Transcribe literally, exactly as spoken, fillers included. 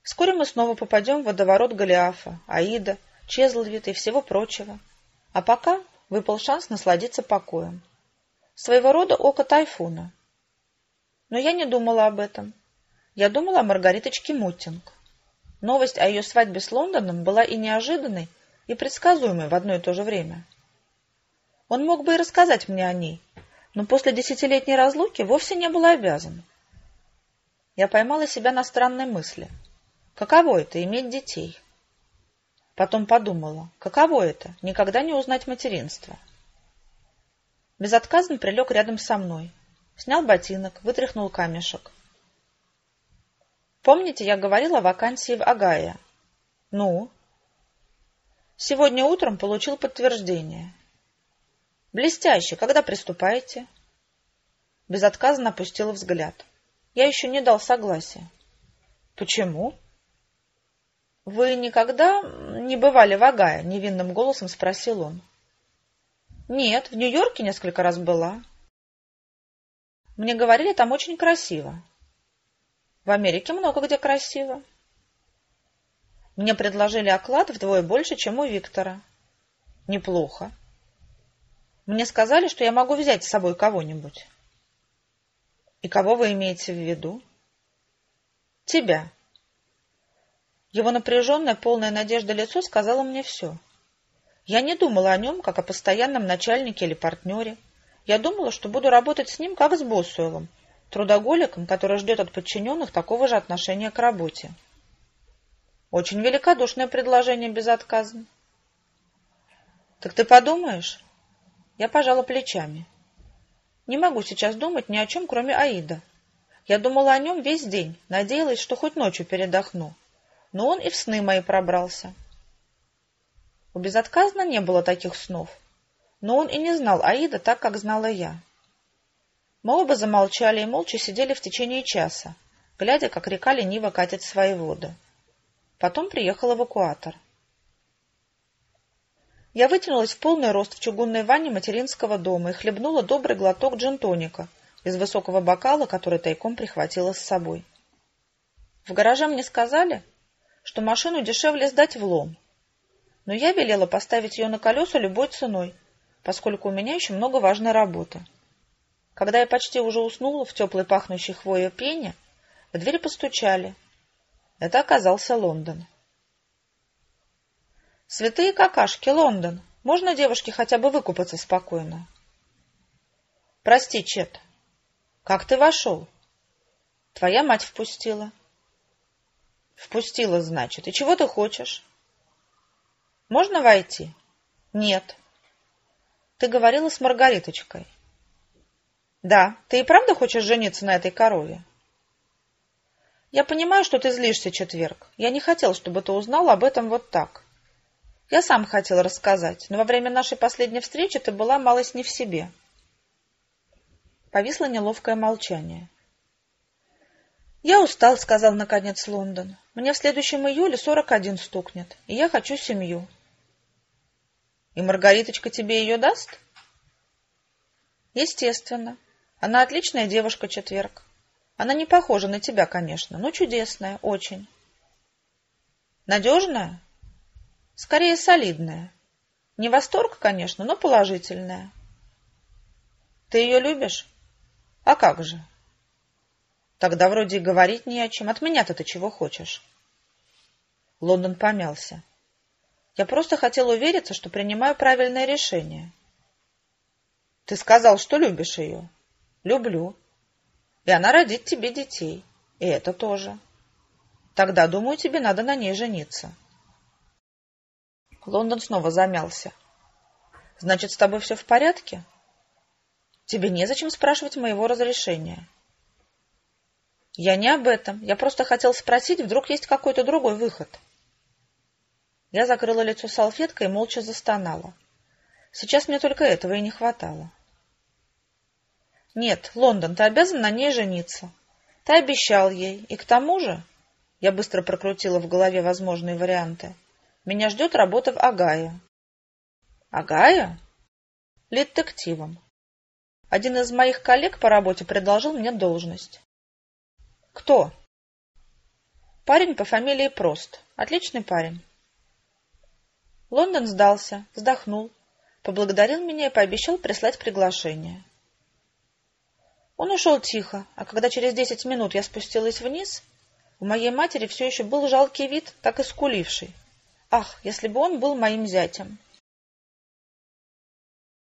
Вскоре мы снова попадем в водоворот Голиафа, Аида, Чезлвита и всего прочего. А пока выпал шанс насладиться покоем. Своего рода око тайфуна. Но я не думала об этом. Я думала о Маргариточке Муттинг. Новость о ее свадьбе с Лондоном была и неожиданной, и предсказуемой в одно и то же время. Он мог бы и рассказать мне о ней, но после десятилетней разлуки вовсе не был обязан. Я поймала себя на странной мысли. Каково это — иметь детей? Потом подумала, каково это — никогда не узнать материнство. Безотказно прилег рядом со мной. Снял ботинок, вытряхнул камешек. Помните, я говорила о вакансии в Огайо? Ну? Сегодня утром получил подтверждение. Блестяще. Когда приступаете? Безотказно опустила взгляд. Я еще не дал согласия. Почему? Вы никогда не бывали в Огайо? Невинным голосом спросил он. Нет, в Нью-Йорке несколько раз была. Мне говорили, там очень красиво. В Америке много где красиво. Мне предложили оклад вдвое больше, чем у Виктора. Неплохо. Мне сказали, что я могу взять с собой кого-нибудь. И кого вы имеете в виду? Тебя. Его напряженное, полное надежды лицо сказало мне все. Я не думала о нем, как о постоянном начальнике или партнере. Я думала, что буду работать с ним, как с Босуэлом, трудоголиком, который ждет от подчиненных такого же отношения к работе. Очень великодушное предложение, безотказно. Так ты подумаешь? Я пожала плечами. Не могу сейчас думать ни о чем, кроме Аида. Я думала о нем весь день, надеялась, что хоть ночью передохну. Но он и в сны мои пробрался. У безотказно не было таких снов. Но он и не знал Аида так, как знала я. Мы оба замолчали и молча сидели в течение часа, глядя, как река лениво катит свои воды. Потом приехал эвакуатор. Я вытянулась в полный рост в чугунной ванне материнского дома и хлебнула добрый глоток джин-тоника из высокого бокала, который тайком прихватила с собой. В гараже мне сказали, что машину дешевле сдать в лом, но я велела поставить ее на колеса любой ценой, поскольку у меня еще много важной работы. Когда я почти уже уснула в теплой пахнущей хвоей пене, в дверь постучали. Это оказался Лондон. «Святые какашки, Лондон! Можно девушке хотя бы выкупаться спокойно?» «Прости, Чет. Как ты вошел?» «Твоя мать впустила». «Впустила, значит. И чего ты хочешь?» «Можно войти?» «Нет». «Ты говорила с Маргариточкой?» «Да. Ты и правда хочешь жениться на этой корове?» «Я понимаю, что ты злишься, Четверг. Я не хотел, чтобы ты узнал об этом вот так. Я сам хотел рассказать, но во время нашей последней встречи ты была малость не в себе». Повисло неловкое молчание. «Я устал», — сказал наконец Лондон. «Мне в следующем июле сорок один стукнет, и я хочу семью». «И Маргариточка тебе ее даст?» «Естественно. Она отличная девушка, Четверг. Она не похожа на тебя, конечно, но чудесная, очень». «Надежная?» «Скорее, солидная. Не восторг, конечно, но положительная». «Ты ее любишь?» «А как же?» «Тогда вроде и говорить не о чем. От меня-то ты чего хочешь?» Лондон помялся. «Я просто хотел увериться, что принимаю правильное решение». «Ты сказал, что любишь ее?» «Люблю. И она родит тебе детей. И это тоже. Тогда, думаю, тебе надо на ней жениться». Лондон снова замялся. «Значит, с тобой все в порядке? Тебе незачем спрашивать моего разрешения». «Я не об этом. Я просто хотел спросить, вдруг есть какой-то другой выход». Я закрыла лицо салфеткой и молча застонала. Сейчас мне только этого и не хватало. «Нет, Лондон, ты обязан на ней жениться. Ты обещал ей. И к тому же...» Я быстро прокрутила в голове возможные варианты. «Меня ждет работа в Огайо». «Огайо?» «Детективом. Один из моих коллег по работе предложил мне должность». «Кто?» Парень по фамилии Прост. Отличный парень. Лондон сдался, вздохнул, поблагодарил меня и пообещал прислать приглашение. Он ушел тихо, а когда через десять минут я спустилась вниз, у моей матери все еще был жалкий вид, так и скуливший. Ах, если бы он был моим зятем!